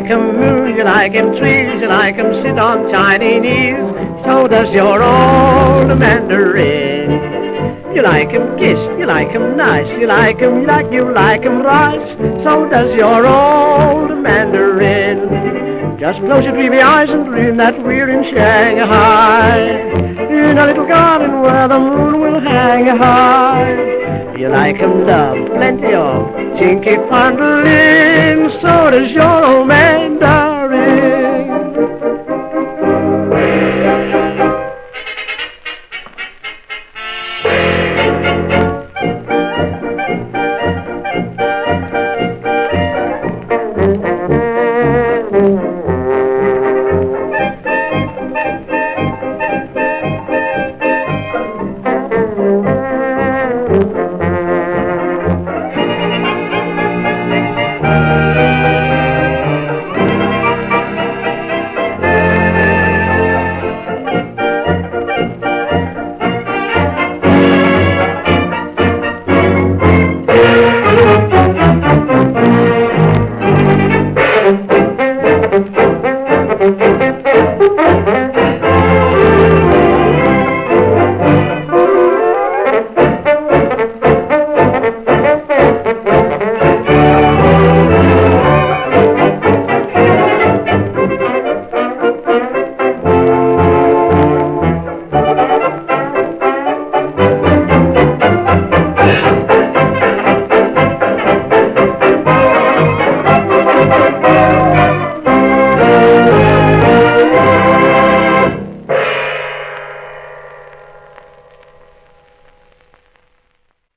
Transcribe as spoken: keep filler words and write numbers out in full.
like 'em move, you like 'em trees, you like 'em sit on tiny knees. So does your old mandarin. You like 'em kissed, you like 'em nice, you like 'em like you like 'em rice. So does your old mandarin. Just close your dreamy eyes and dream that we're in Shanghai, in a little garden where the moon will hang high. You like 'em love, plenty of chinky fondling. So does your old mandarin.